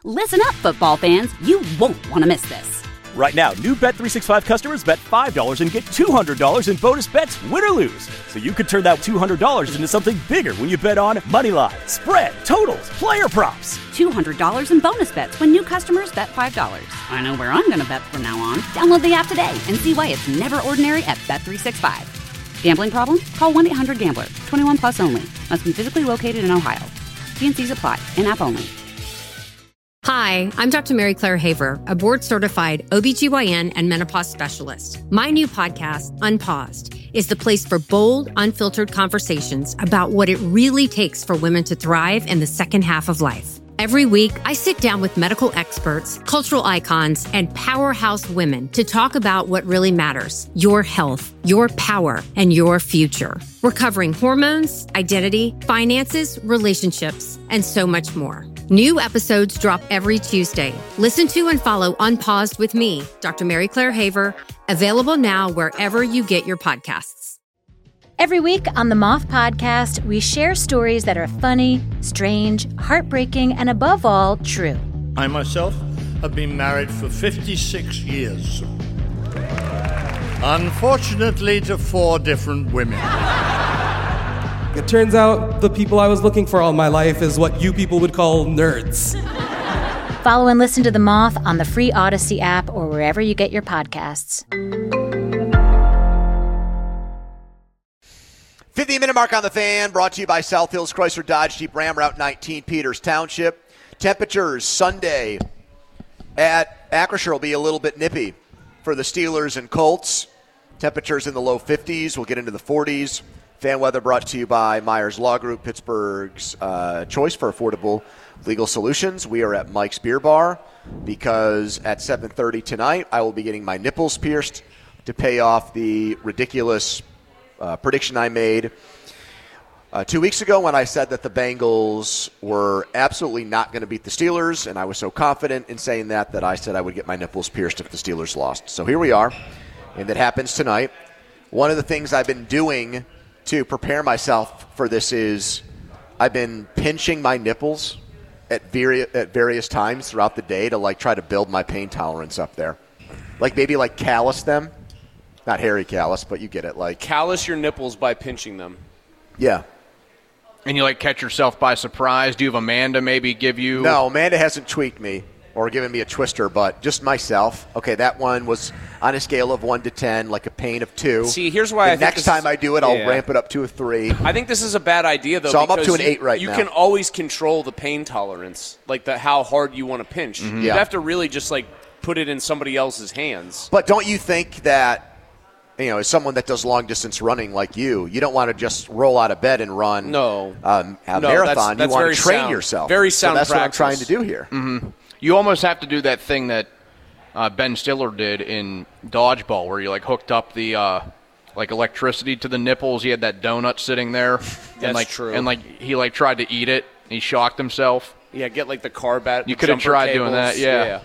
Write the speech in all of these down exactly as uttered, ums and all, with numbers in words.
Listen up, football fans. You won't want to miss this. Right now, new Bet three sixty-five customers bet five dollars and get two hundred dollars in bonus bets, win or lose. So you could turn that two hundred dollars into something bigger when you bet on money line, spread, totals, player props. two hundred dollars in bonus bets when new customers bet five dollars. I know where I'm going to bet from now on. Download the app today and see why it's never ordinary at Bet three sixty-five. Gambling problem? Call one eight hundred gambler. twenty-one plus only. Must be physically located in Ohio. T and C's apply. In-app only. Hi, I'm Doctor Mary Claire Haver, a board-certified O B G Y N and menopause specialist. My new podcast, Unpaused, is the place for bold, unfiltered conversations about what it really takes for women to thrive in the second half of life. Every week, I sit down with medical experts, cultural icons, and powerhouse women to talk about what really matters: your health, your power, and your future. We're covering hormones, identity, finances, relationships, and so much more. New episodes drop every Tuesday. Listen to and follow Unpaused with me, Doctor Mary Claire Haver, available now wherever you get your podcasts. Every week on the Moth Podcast, we share stories that are funny, strange, heartbreaking, and above all, true. I myself have been married for fifty-six years. Unfortunately, to four different women. It turns out the people I was looking for all my life is what you people would call nerds. Follow and listen to The Moth on the free Odyssey app or wherever you get your podcasts. fifteen-minute mark on the Fan, brought to you by South Hills Chrysler Dodge Jeep Ram, Route nineteen, Peters Township. Temperatures Sunday at Acrisure will be a little bit nippy for the Steelers and Colts. Temperatures in the low fifties. We'll get into the forties. Fan weather brought to you by Myers Law Group, Pittsburgh's uh, choice for affordable legal solutions. We are at Mike's Beer Bar because at seven thirty tonight I will be getting my nipples pierced to pay off the ridiculous uh, prediction I made uh, two weeks ago when I said that the Bengals were absolutely not going to beat the Steelers, and I was so confident in saying that that I said I would get my nipples pierced if the Steelers lost. So here we are, and it happens tonight. One of the things I've been doing to prepare myself for this is I've been pinching my nipples at, vari- at various times throughout the day to like try to build my pain tolerance up there. Like maybe like callus them. Not hairy callus, but you get it. Like callus your nipples by pinching them. Yeah. And you like catch yourself by surprise? Do you have Amanda maybe give you? No, Amanda hasn't tweaked me or given me a twister, but just myself. Okay, that one was on a scale of one to ten, like a pain of two. See, here's why the I think next time is, I do it, I'll yeah. ramp it up to a three. I think this is a bad idea, though. So I'm up to an you, eight right you now. You can always control the pain tolerance, like the how hard you want to pinch. Mm-hmm. You Yeah. have to really just like put it in somebody else's hands. But don't you think that, you know, as someone that does long distance running like you, you don't want to just roll out of bed and run no. um, a no, marathon. That's, that's you want very to train sound. yourself. Very sound so that's practice. what I'm trying to do here. Mm-hmm. You almost have to do that thing that uh, Ben Stiller did in Dodgeball, where you like hooked up the uh, like electricity to the nipples. He had that donut sitting there, That's and like true. and like he like tried to eat it. And he shocked himself. Yeah, get like the carb at. You could have tried cables. doing that. Yeah.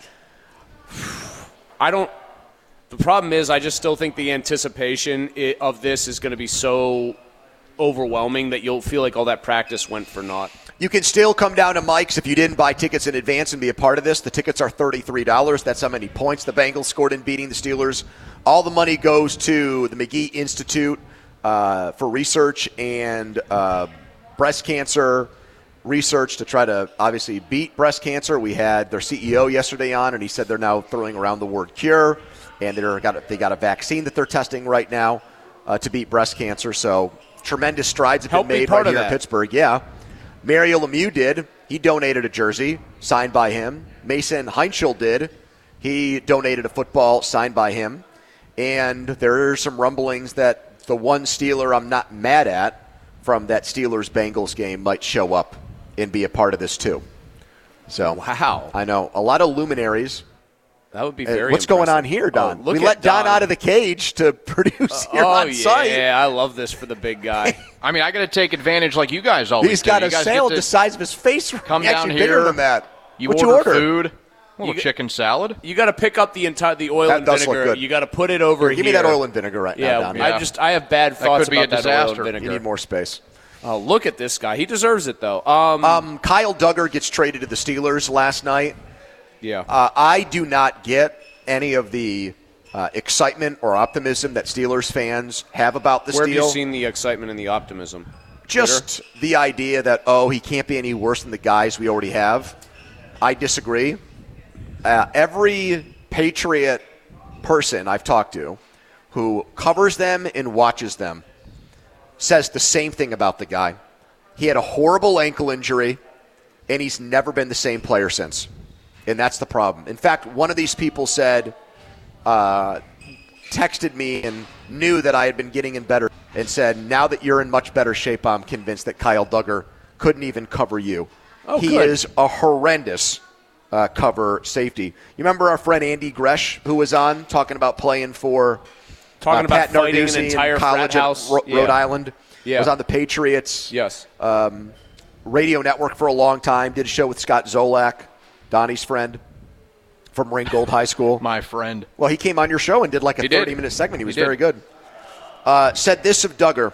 yeah. I don't. The problem is, I just still think the anticipation of this is going to be so overwhelming that you'll feel like all that practice went for naught. You can still come down to Mike's if you didn't buy tickets in advance and be a part of this. The tickets are thirty-three dollars. That's how many points the Bengals scored in beating the Steelers. All the money goes to the McGee Institute uh, for research and uh, breast cancer research to try to obviously beat breast cancer. We had their C E O yesterday on, and he said they're now throwing around the word cure, and they're got a, they got a vaccine that they're testing right now uh, to beat breast cancer. So tremendous strides have Help been be made part right of here in that. Pittsburgh. Yeah. Mario Lemieux did. He donated a jersey signed by him. Mason Heinschel did. He donated a football signed by him. And there are some rumblings that the one Steeler I'm not mad at from that Steelers-Bengals game might show up and be a part of this too. So wow, I know a lot of luminaries. That would be Uh, very What's impressive. going on here, Don? Oh, look we at let Don, Don out of the cage to produce Uh, here oh, on yeah, site. Yeah, I love this for the big guy. I mean, I got to take advantage like you guys always He's do. got You a guys salad get to the size of his face. Come Actually down bigger here. than that. You What'd order, you order? food. A little You- chicken salad. You got to pick up the entire the oil That and does look vinegar. good. You got to put it over Here, here. give me that oil and vinegar right yeah, now, Don. I just I have bad thoughts could be about a that oil and disaster. vinegar. You need more space. Oh, look at this guy. He deserves it, though. Um, um, Kyle Duggar gets traded to the Steelers last night. Yeah. Uh, I do not get any of the uh, excitement or optimism that Steelers fans have about this Where deal. have you seen the excitement and the optimism? Just Twitter? The idea that, oh, he can't be any worse than the guys we already have. I disagree. Uh, every Patriot person I've talked to who covers them and watches them says the same thing about the guy. He had a horrible ankle injury, and he's never been the same player since. And that's the problem. In fact, one of these people said, uh, texted me and knew that I had been getting in better and said, now that you're in much better shape, I'm convinced that Kyle Duggar couldn't even cover you. Oh, he good. is a horrendous uh, cover safety. You remember our friend Andy Gresh, who was on, talking about playing for Talking uh, about Pat fighting Narduzzi an entire in college frat house. at Ro- Yeah. Rhode Island. Yeah. Was on the Patriots Yes. um, radio network for a long time. Did a show with Scott Zolak, Donnie's friend from Ringgold High School. My friend. Well, he came on your show and did like a He did. thirty-minute segment. He was He did. very good. Uh, said this of Duggar.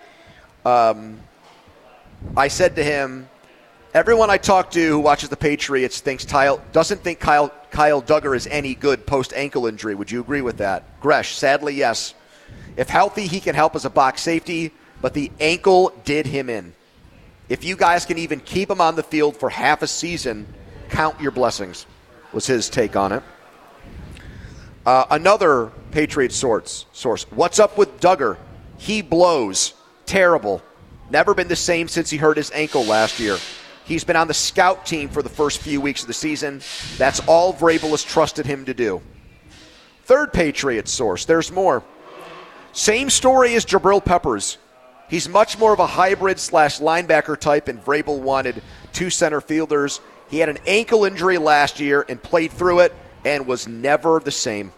Um, I said to him, everyone I talk to who watches the Patriots thinks Kyle, doesn't think Kyle, Kyle Duggar is any good post-ankle injury. Would you agree with that? Gresh, sadly, yes. If healthy, he can help as a box safety, but the ankle did him in. If you guys can even keep him on the field for half a season, count your blessings, was his take on it. Uh, another Patriot source, source. What's up with Duggar? He blows. Terrible. Never been the same since he hurt his ankle last year. He's been on the scout team for the first few weeks of the season. That's all Vrabel has trusted him to do. Third Patriot source. There's more. Same story as Jabril Peppers. He's much more of a hybrid slash linebacker type, and Vrabel wanted two center fielders. He had an ankle injury last year and played through it and was never the same.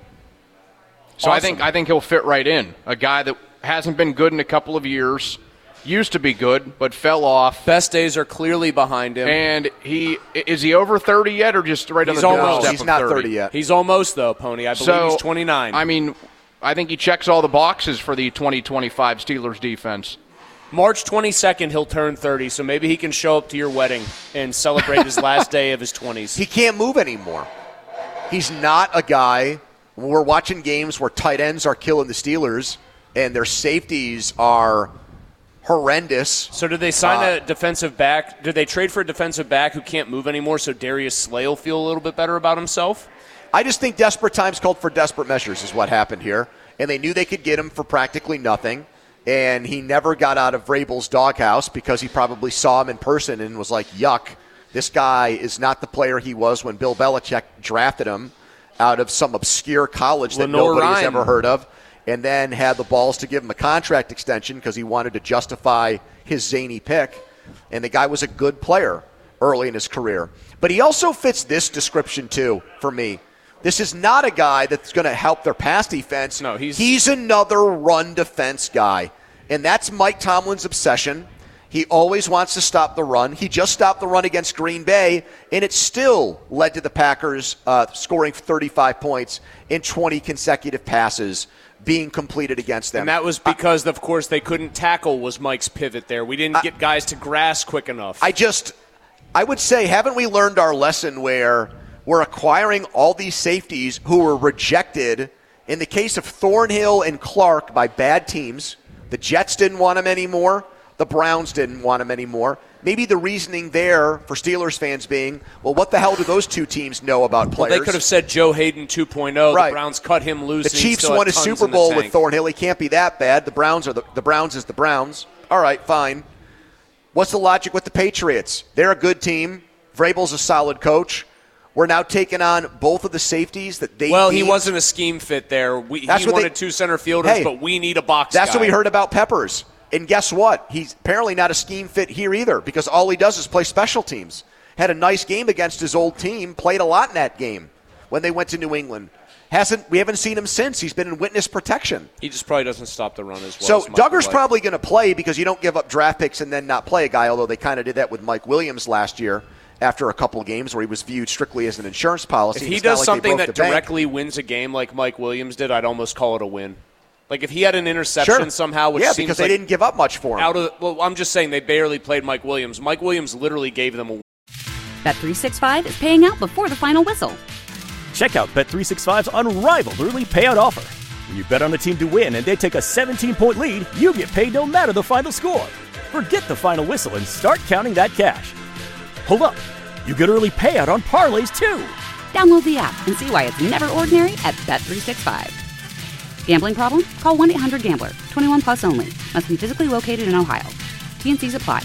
So Awesome. I think I think he'll fit right in. A guy that hasn't been good in a couple of years, used to be good, but fell off. Best days are clearly behind him. And he is he over thirty yet, or just right He's on the almost. doorstep He's of not thirty? thirty yet. He's almost, though, Pony. I believe So, he's twenty-nine. I mean, I think he checks all the boxes for the twenty twenty-five Steelers defense. March twenty-second, he'll turn thirty, so maybe he can show up to your wedding and celebrate his last day of his twenties. He can't move anymore. He's not a guy. When we're watching games where tight ends are killing the Steelers and their safeties are horrendous. So did they sign Uh, a defensive back? Did they trade for a defensive back who can't move anymore so Darius Slay will feel a little bit better about himself? I just think desperate times called for desperate measures is what happened here. And they knew they could get him for practically nothing. And he never got out of Vrabel's doghouse because he probably saw him in person and was like, yuck, this guy is not the player he was when Bill Belichick drafted him out of some obscure college that Lenore nobody's Ryan. ever heard of, and then had the balls to give him a contract extension because he wanted to justify his zany pick. And the guy was a good player early in his career. But he also fits this description, too, for me. This is not a guy that's going to help their pass defense. No, he's- he's another run defense guy. And that's Mike Tomlin's obsession. He always wants to stop the run. He just stopped the run against Green Bay, and it still led to the Packers uh, scoring thirty-five points in twenty consecutive passes being completed against them. And that was because, of course, they couldn't tackle was Mike's pivot there. We didn't get guys to grass quick enough. I just, I would say, haven't we learned our lesson where we're acquiring all these safeties who were rejected in the case of Thornhill and Clark by bad teams? The Jets didn't want him anymore. The Browns didn't want him anymore. Maybe the reasoning there for Steelers fans being, well, what the hell do those two teams know about well, players? they could have said Joe Hayden two point oh. Right. The Browns cut him loose. The and he Chiefs still won had a tons Super in the Bowl with tank. Thornhill. He can't be that bad. The Browns are the, the Browns is the Browns. All right, fine. What's the logic with the Patriots? They're a good team. Vrabel's a solid coach. We're now taking on both of the safeties that they Well, he need. wasn't a scheme fit there. We, That's he what they- wanted two center fielders, Hey, but we need a box That's guy. what we heard about Peppers. And guess what? He's apparently not a scheme fit here either because all he does is play special teams. Had a nice game against his old team, played a lot in that game when they went to New England. Hasn't we haven't seen him since. He's been in witness protection. He just probably doesn't stop the run as well. So as Michael Duggar's White. probably going to play because you don't give up draft picks and then not play a guy, although they kind of did that with Mike Williams last year after a couple of games where he was viewed strictly as an insurance policy. If he It's not does like they something broke that the bank. directly wins a game like Mike Williams did, I'd almost call it a win. Like, if he had an interception sure. somehow, which yeah, seems because like they didn't give up much for him. Out of well, I'm just saying they barely played Mike Williams. Mike Williams literally gave them a. Bet three sixty-five is paying out before the final whistle. Check out Bet three sixty-five's unrivaled early payout offer. When you bet on a team to win and they take a seventeen-point lead, you get paid no matter the final score. Forget the final whistle and start counting that cash. Hold up. You get early payout on parlays, too. Download the app and see why it's never ordinary at Bet three sixty-five. Gambling problem? Call one eight hundred gambler. twenty-one plus only. Must be physically located in Ohio. T N Cs apply.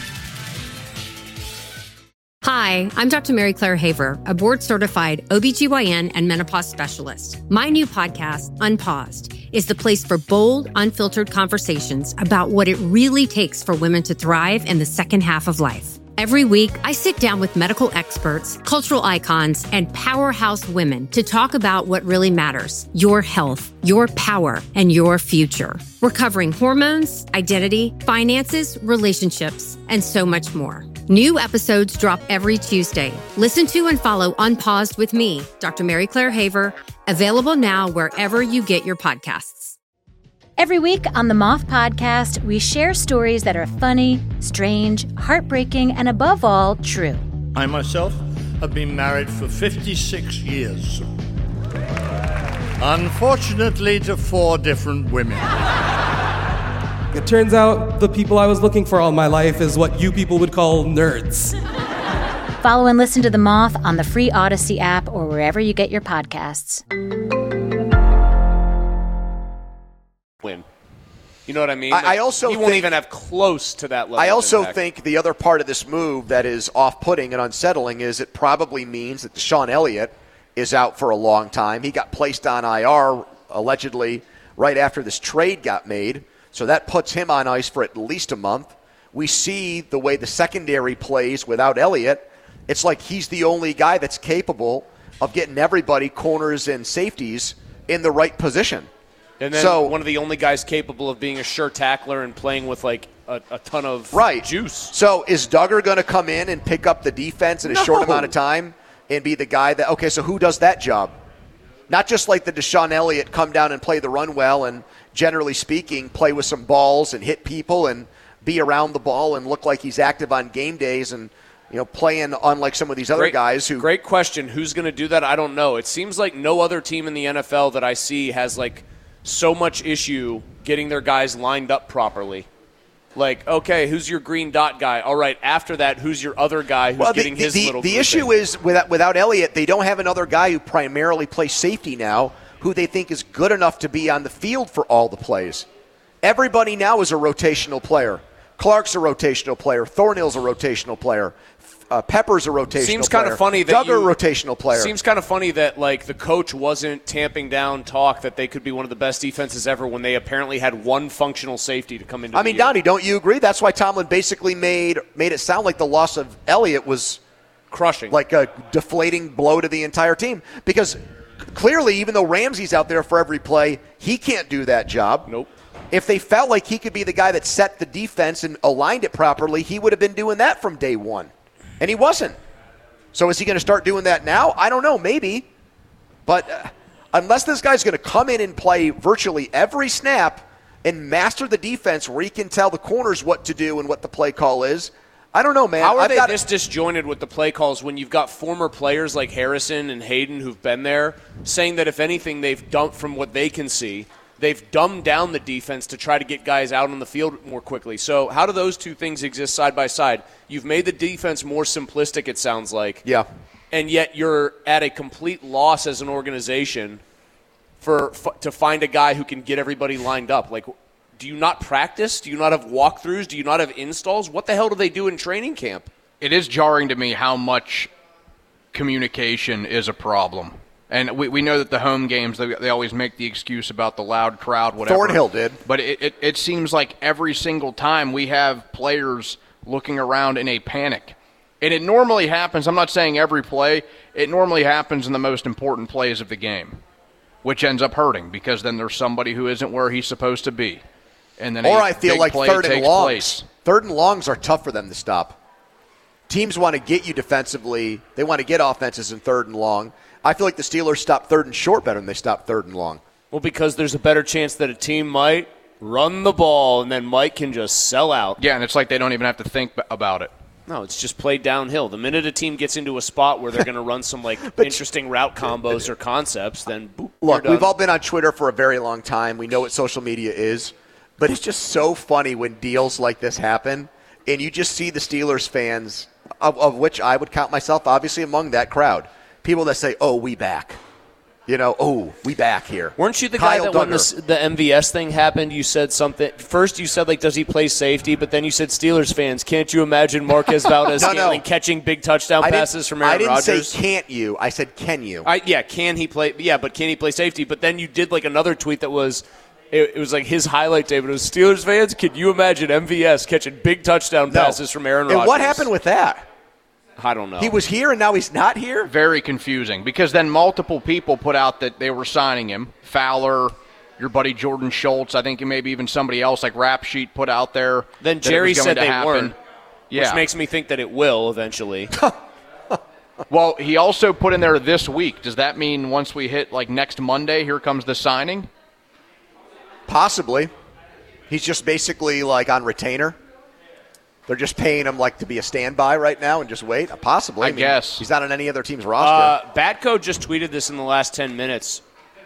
Hi, I'm Doctor Mary Claire Haver, a board-certified O B G Y N and menopause specialist. My new podcast, Unpaused, is the place for bold, unfiltered conversations about what it really takes for women to thrive in the second half of life. Every week, I sit down with medical experts, cultural icons, and powerhouse women to talk about what really matters: your health, your power, and your future. We're covering hormones, identity, finances, relationships, and so much more. New episodes drop every Tuesday. Listen to and follow Unpaused with me, Doctor Mary Claire Haver, available now wherever you get your podcasts. Every week on the Moth Podcast, we share stories that are funny, strange, heartbreaking, and above all, true. I myself have been married for fifty-six years. Unfortunately, to four different women. It turns out the people I was looking for all my life is what you people would call nerds. Follow and listen to The Moth on the free Odyssey app or wherever you get your podcasts. Win. You know what I mean? I, like, I also he won't think, even have close to that level. I also of impact. think the other part of this move that is off-putting and unsettling is it probably means that Deshaun Elliott is out for a long time. He got placed on I R allegedly right after this trade got made, so that puts him on ice for at least a month. We see the way the secondary plays without Elliott. It's like he's the only guy that's capable of getting everybody, corners and safeties, in the right position. And then so, one of the only guys capable of being a sure tackler and playing with like a, a ton of right. juice. So is Duggar going to come in and pick up the defense in a no. short amount of time and be the guy that, okay, so who does that job? Not just like the Deshaun Elliott come down and play the run well and generally speaking play with some balls and hit people and be around the ball and look like he's active on game days and, you know, playing unlike some of these other great, guys who. Great question. Who's going to do that? I don't know. It seems like no other team in the N F L that I see has like so much issue getting their guys lined up properly. Like, okay, who's your green dot guy? All right, after that, who's your other guy who's well, the, getting his the, little The issue thing? is, without, without Elliott, they don't have another guy who primarily plays safety now who they think is good enough to be on the field for all the plays. Everybody now is a rotational player. Clark's a rotational player. Thornhill's a rotational player. Uh, Pepper's a rotational seems player. kind of funny that Duggar, you, rotational player. Seems kind of funny that like the coach wasn't tamping down talk that they could be one of the best defenses ever when they apparently had one functional safety to come into. I mean, the year. Donnie, don't you agree? That's why Tomlin basically made made it sound like the loss of Elliott was crushing, like a deflating blow to the entire team. Because clearly, even though Ramsey's out there for every play, he can't do that job. Nope. If they felt like he could be the guy that set the defense and aligned it properly, he would have been doing that from day one, and he wasn't. So is he going to start doing that now? I don't know, maybe. But uh, unless this guy's going to come in and play virtually every snap and master the defense where he can tell the corners what to do and what the play call is, I don't know, man. How are I've they got this disjointed with the play calls when you've got former players like Harrison and Hayden who've been there saying that if anything they've dumped from what they can see, they've dumbed down the defense to try to get guys out on the field more quickly. So how do those two things exist side by side? You've made the defense more simplistic, it sounds like. Yeah. And yet you're at a complete loss as an organization for f- to find a guy who can get everybody lined up. Like, do you not practice? Do you not have walkthroughs? Do you not have installs? What the hell do they do in training camp? It is jarring to me how much communication is a problem. And we, we know that the home games, they, they always make the excuse about the loud crowd, whatever. Thornhill did. But it, it, it seems like every single time we have players looking around in a panic. And it normally happens, I'm not saying every play, it normally happens in the most important plays of the game, which ends up hurting because then there's somebody who isn't where he's supposed to be. And then or a I feel big like play third and takes longs. place. Third and longs are tough for them to stop. Teams want to get you defensively. They want to get offenses in third and long. I feel like the Steelers stop third and short better than they stop third and long. Well, because there's a better chance that a team might run the ball and then Mike can just sell out. Yeah, and it's like they don't even have to think about it. No, it's just played downhill. The minute a team gets into a spot where they're going to run some like interesting route combos or concepts, then boop, look, we've all been on Twitter for a very long time. We know what social media is, but it's just so funny when deals like this happen, and you just see the Steelers fans, of, of which I would count myself, obviously among that crowd, people that say, "Oh, we back." You know, oh, we back here. Weren't you the Kyle guy that Duggar. when the, the M V S thing happened, you said something? First you said, like, does he play safety? But then you said, Steelers fans, can't you imagine Marquez Valdes-Scantling no, no. catching big touchdown I passes from Aaron Rodgers? I didn't say can't you. I said can you. I, yeah, can he play? Yeah, but can he play safety? But then you did, like, another tweet that was, it, it was like his highlight day, but it was Steelers fans, can you imagine M V S catching big touchdown no. passes from Aaron Rodgers? And what happened with that? I don't know. He was here and now he's not here? Very confusing because then multiple people put out that they were signing him. Fowler, your buddy Jordan Schultz, I think maybe even somebody else like Rap Sheet put out there. Then Jerry said they happen. weren't, yeah. which makes me think that it will eventually. Well, he also put in there this week. Does that mean once we hit like next Monday, here comes the signing? Possibly. He's just basically like on retainer. They're just paying him like to be a standby right now and just wait? Possibly. I, I mean, guess. He's not on any other team's roster. Uh, Batco just tweeted this in the last ten minutes.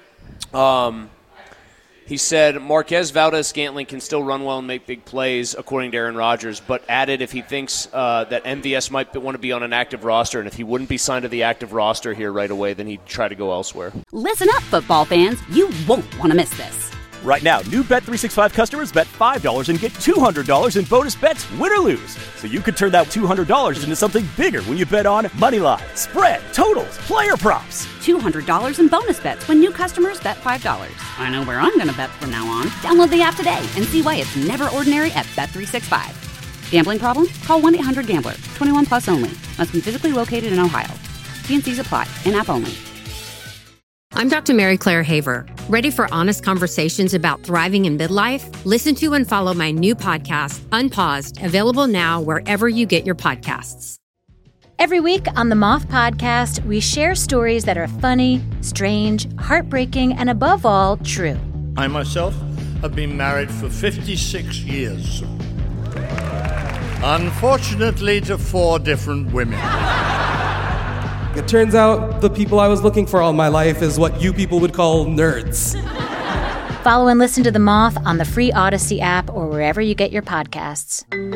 Um, he said, Marquez Valdes-Scantling can still run well and make big plays, according to Aaron Rodgers, but added if he thinks uh, that M V S might want to be on an active roster, and if he wouldn't be signed to the active roster here right away, then he'd try to go elsewhere. Listen up, football fans. You won't want to miss this. Right now, new Bet three sixty-five customers bet five dollars and get two hundred dollars in bonus bets, win or lose. So you could turn that two hundred dollars into something bigger when you bet on Moneyline, spread, totals, player props. two hundred dollars in bonus bets when new customers bet five dollars. I know where I'm going to bet from now on. Download the app today and see why it's never ordinary at Bet three sixty-five. Gambling problem? Call one eight hundred gambler. twenty-one plus only. Must be physically located in Ohio. T and C's apply. In-app only. I'm Doctor Mary Claire Haver. Ready for honest conversations about thriving in midlife? Listen to and follow my new podcast, Unpaused, available now wherever you get your podcasts. Every week on the Moth Podcast, we share stories that are funny, strange, heartbreaking, and above all, true. I myself have been married for fifty-six years. Unfortunately, to four different women. It turns out the people I was looking for all my life is what you people would call nerds. Follow and listen to The Moth on the free Odyssey app or wherever you get your podcasts.